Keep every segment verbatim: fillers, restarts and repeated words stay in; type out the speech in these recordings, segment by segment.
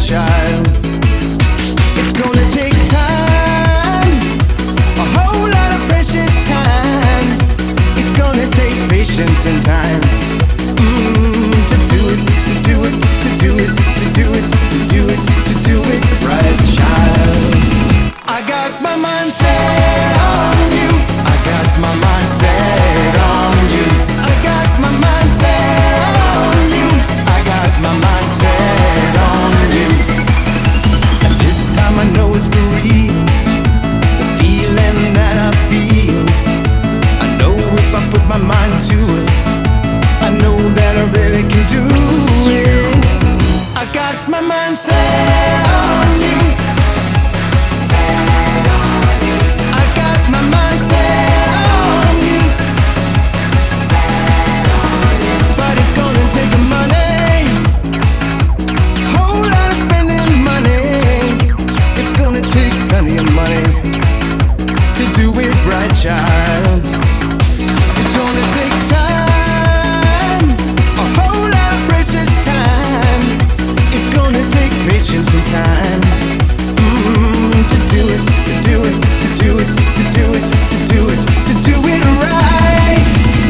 child. It's gonna take time, a whole lot of precious time. It's gonna take patience and time mm, to do it, to do it, to do it, to do it, to do it, to do it right, child. I got my mind set on you. I got my mind set on you. I got my mind set on you. I got my mind set on you. And this time I know it's for real. The feeling that I feel, I know if I put my mind to it, I know that I really can do it. I got my mind set on you. I got my mind set on you. But it's gonna take money, whole lot of spending money. It's gonna take plenty of money to do it right, child. It's gonna take time, a whole lot of precious time. It's gonna take patience and time mm, to do it, to do it, to do it, to do it, to do it, to do it right.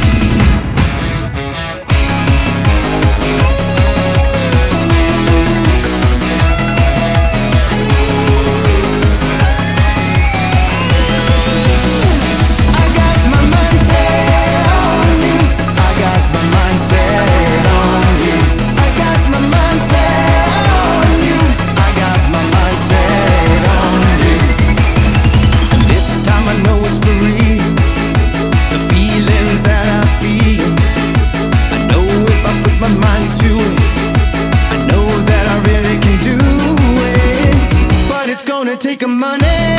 I got my mind set on you. I got my mind set on you. I got my mind set on you. I got my mind set on you. And this time I know it's for real. The feelings that I feel, I know if I put my mind to it, I know that I really can do it. But it's gonna take a money,